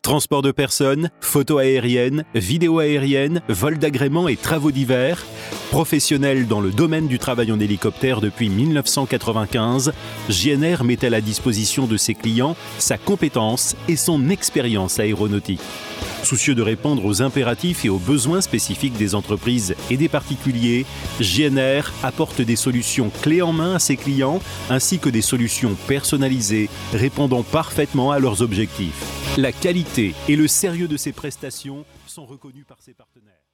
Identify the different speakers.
Speaker 1: Transport de personnes, photo aérienne, vidéo aérienne, vol d'agrément et travaux divers. Professionnel dans le domaine du travail en hélicoptère depuis 1995, GNR met à la disposition de ses clients sa compétence et son expérience aéronautique. Soucieux de répondre aux impératifs et aux besoins spécifiques des entreprises et des particuliers, GNR apporte des solutions clés en main à ses clients ainsi que des solutions personnalisées répondant parfaitement à leurs objectifs. La qualité et le sérieux de ses prestations sont reconnus par ses partenaires.